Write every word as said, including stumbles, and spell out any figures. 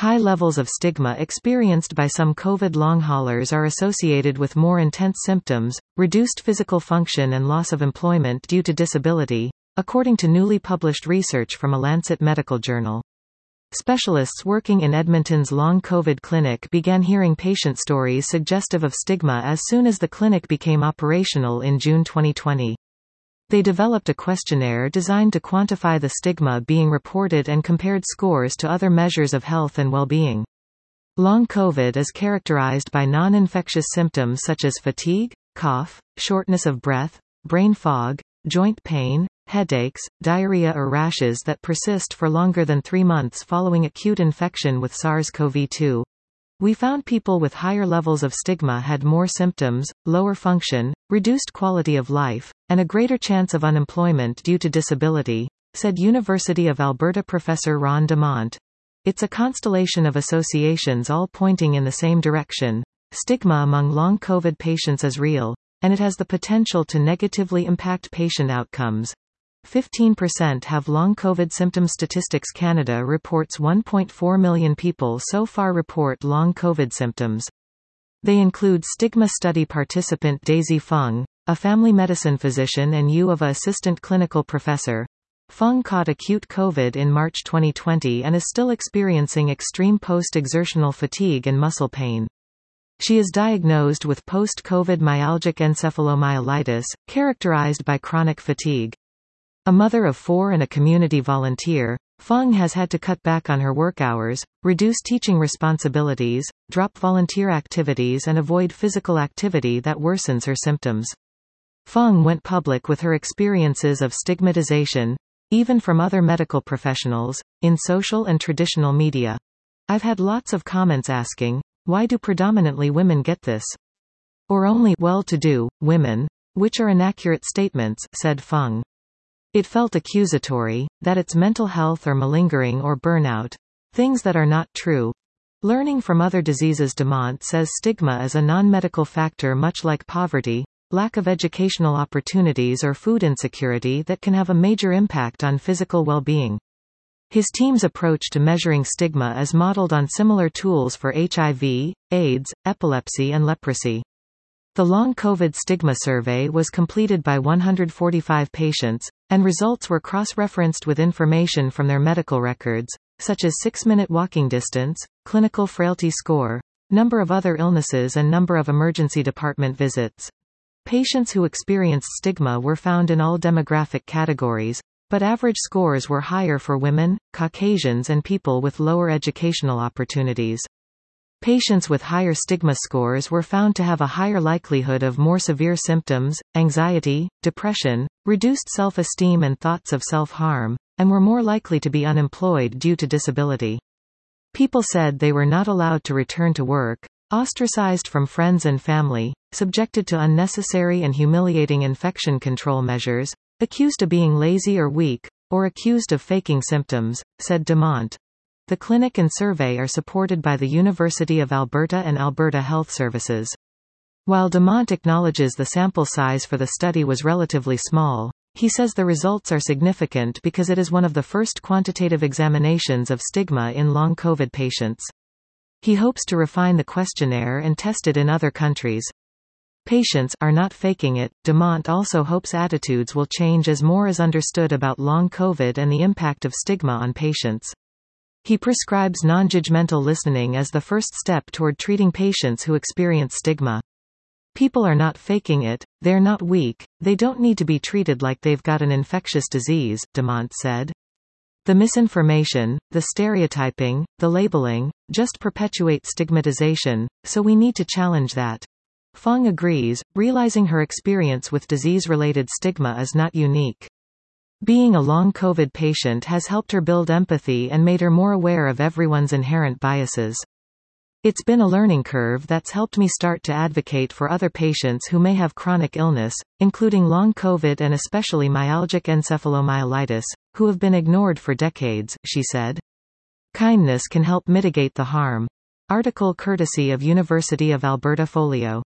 High levels of stigma experienced by some COVID long haulers are associated with more intense symptoms, reduced physical function and loss of employment due to disability, according to newly published research from a Lancet medical journal. Specialists working in Edmonton's long COVID clinic began hearing patient stories suggestive of stigma as soon as the clinic became operational in June twenty twenty. They developed a questionnaire designed to quantify the stigma being reported and compared scores to other measures of health and well-being. Long COVID is characterized by non-infectious symptoms such as fatigue, cough, shortness of breath, brain fog, joint pain, headaches, diarrhea or rashes that persist for longer than three months following acute infection with SARS CoV two. We found people with higher levels of stigma had more symptoms, lower function, reduced quality of life, and a greater chance of unemployment due to disability, said University of Alberta professor Ron Dumont. It's a constellation of associations all pointing in the same direction. Stigma among long COVID patients is real, and it has the potential to negatively impact patient outcomes. fifteen percent have long COVID symptoms. Statistics Canada reports one point four million people so far report long COVID symptoms. They include stigma study participant Daisy Fung, a family medicine physician and U of A assistant clinical professor. Fung caught acute COVID in March twenty twenty and is still experiencing extreme post-exertional fatigue and muscle pain. She is diagnosed with post-COVID myalgic encephalomyelitis, characterized by chronic fatigue. A mother of four and a community volunteer, Fung has had to cut back on her work hours, reduce teaching responsibilities, drop volunteer activities and avoid physical activity that worsens her symptoms. Fung went public with her experiences of stigmatization, even from other medical professionals, in social and traditional media. I've had lots of comments asking, why do predominantly women get this? Or only well-to-do women? Which are inaccurate statements, said Fung. It felt accusatory, that it's mental health or malingering or burnout. Things that are not true. Learning from other diseases. Dumont says stigma is a non-medical factor much like poverty, lack of educational opportunities or food insecurity that can have a major impact on physical well-being. His team's approach to measuring stigma is modeled on similar tools for H I V, AIDS, epilepsy and leprosy. The Long COVID Stigma Survey was completed by one hundred forty-five patients, and results were cross-referenced with information from their medical records, such as six-minute walking distance, clinical frailty score, number of other illnesses and number of emergency department visits. Patients who experienced stigma were found in all demographic categories, but average scores were higher for women, Caucasians and people with lower educational opportunities. Patients with higher stigma scores were found to have a higher likelihood of more severe symptoms, anxiety, depression, reduced self-esteem and thoughts of self-harm, and were more likely to be unemployed due to disability. People said they were not allowed to return to work, ostracized from friends and family, subjected to unnecessary and humiliating infection control measures, accused of being lazy or weak, or accused of faking symptoms, said Dumont. The clinic and survey are supported by the University of Alberta and Alberta Health Services. While Dumont acknowledges the sample size for the study was relatively small, he says the results are significant because it is one of the first quantitative examinations of stigma in long COVID patients. He hopes to refine the questionnaire and test it in other countries. Patients are not faking it. Dumont also hopes attitudes will change as more is understood about long COVID and the impact of stigma on patients. He prescribes non-judgmental listening as the first step toward treating patients who experience stigma. People are not faking it, they're not weak, they don't need to be treated like they've got an infectious disease, Dumont said. The misinformation, the stereotyping, the labeling, just perpetuate stigmatization, so we need to challenge that. Fung agrees, realizing her experience with disease-related stigma is not unique. Being a long COVID patient has helped her build empathy and made her more aware of everyone's inherent biases. It's been a learning curve that's helped me start to advocate for other patients who may have chronic illness, including long COVID and especially myalgic encephalomyelitis, who have been ignored for decades, she said. Kindness can help mitigate the harm. Article courtesy of University of Alberta Folio.